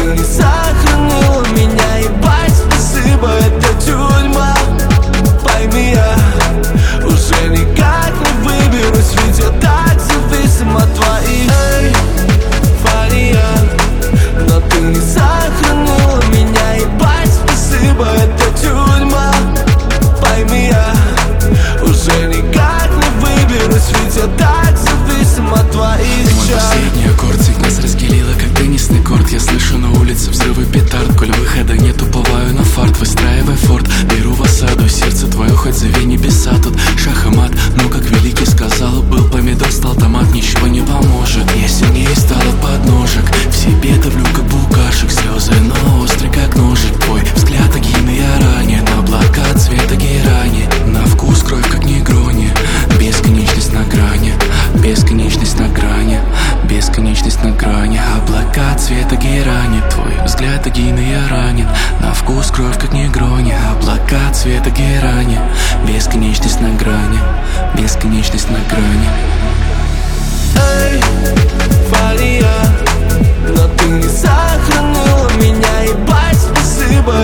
ты не сохранила меня. Ебать, спасибо, это тюрьма. Пойми, я уже никак не выберусь, ведь я так зависим от твоих вариантов. Но ты не сохранила меня. Ебать, спасибо, это тюрьма. Пойми, я уже никак не выберусь, ведь я так зависим от твоих Мой последний аккорд всех нас разделила, как теннисный корт. Я слышу на улице взрывы петард. Коль выхода нет, уповаю на фарт. Выстраивай форт, беру в осаду. Сердце твое хоть зови небеса. Тут шах и мат, но как великий сказал, был помидор, стал томат. Ничего не поможет, я сильнее стала подножек. В себе давлю как букашек. Слезы, но острый как ножик. Твой взгляд огненный я ранен. Облака цвета герани. На вкус кровь как негрони. Бесконечность на грани. Бесконечность на грани. Бесконечность на грани. Облака цвета герани. Твой взгляд огненный я ранен. На вкус кровь как негрони. Облака цвета герани. Бесконечность на грани. Бесконечность на грани. Эй, вариант, но ты не сохранила меня. Ебать, спасибо,